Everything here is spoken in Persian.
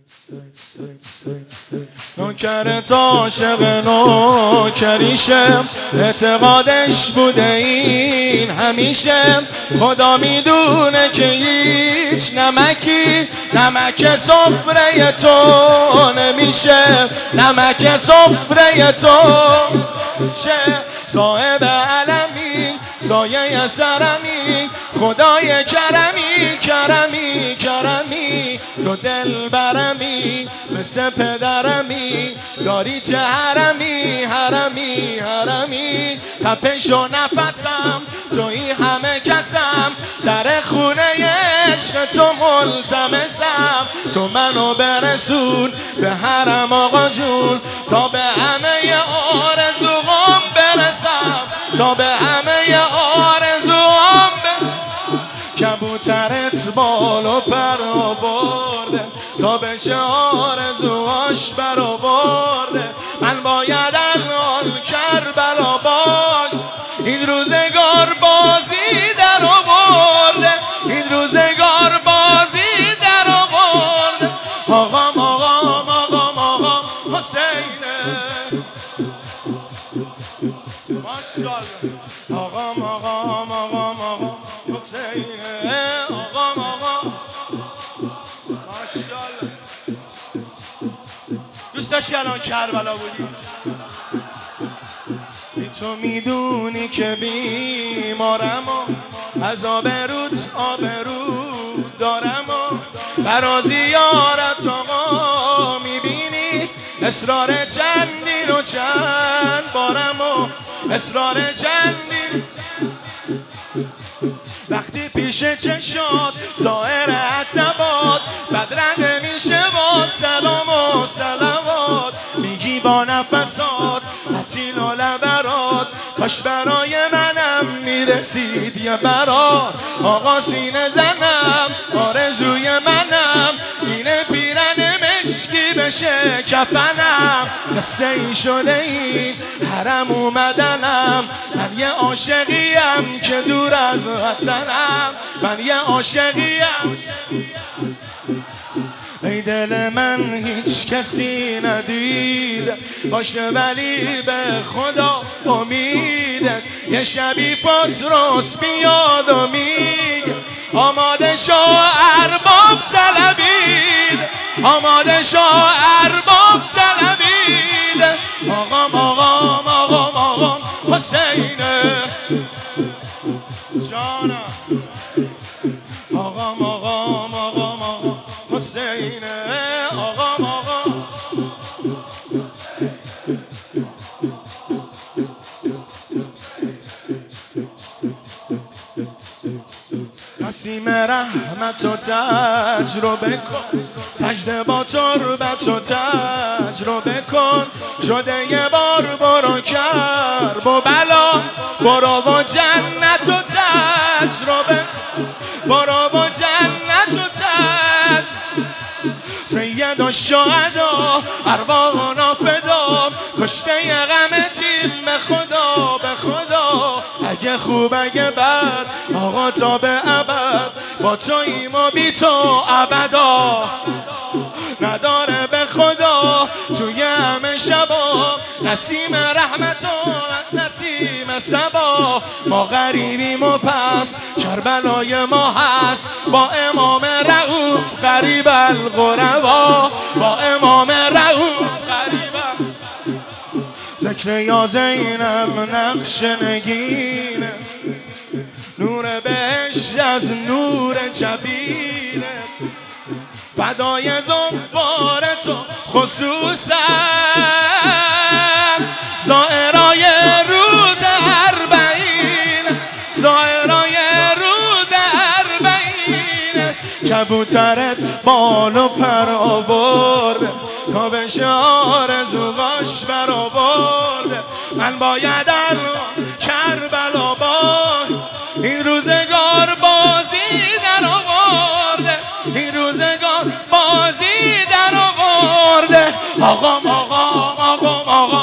نوکرت عاشق نوکریشه، اعتقادش بوده این همیشه. خدا میدونه که هیچ نمک سفره تو نمیشه، نمک سفره تو شه. صاحب علمی سایه سرمی، خدای کرمی تو دل برمی مثل پدرمی، داری چه حرمی تپش و نفسم توی همه کسم، در خونه عشق تو ملتمسم. تو منو برسون به حرم آقا جون، تا به همه آرزوام برسم، تا به همه آرزوام کبوترت بال و پر آورده، تا بشه آرزواش برآورده. من باید الان کربلا باش، این روزگار بازی در آورده، این روزگار بازی در آورده. آقام حسینه، ماشاءالله. آقام حسینه، آقام ماشاءالله. دوست داشتی الان کربلا بودی؟ تو میدونی که بیمارم و از آبروت آبرو دارم و برا زیارت آقا میبینی اصرار چندین و چند بارم و اصرار چندین. وقتی پیش چشات ظاهر عتبات بدرنگ میشه با سلام و صلوات، میگی با نفسات حتیل و لبرات، کاش برای منم میرسید یه برات. آقا سینه زنم آرزوی منم اینه، پیرن مشکی بشه کفنم. قصه ای شده این حرم اومدنم، من یه عاشقیم که دور از وطنم، من یه عاشقیم. ای دل من هیچ کسی ندید باشه، ولی به خدا امیده. یه شبی پاتروس بیاد و میگه آماده شو ارباب طلبید، آماده شو ارباب طلبید. آقام حسینه جانم، آقام حسینه، آقام نسیم رحمت و تجربه کن، سجده با تربت و تجربه کن. شده یه بار برو کرب و بلا، برو و جنت و تجربه کن، برو و جنت و تجربه. سید الشهدا ارواحنا فدا، کشته غم تیم به خدا به خدا. اگه خوب اگه بد آقا تا به ابد، با توییم و بی تو ابدا. نداره به خدا توی همه شبا، نسیم رحمت و نسیم صبا. ما غریبیم و پس کربلای ما هست، با امام رؤوف غریب الغربا، با امام رؤوف غریب. ذکر یا زینب نقش نگینه، نور بهشت از نور جبینه. فدای زنبار تو خصوصا زائرای روز اربعین، زائرای روز اربعین. کبوترت بال و پر آورده، تا بشه آرزوهاش برآورده. من باید الان کربلا باید، این روزگار بازی در آورده، این روزگار بازی در آورده. آقام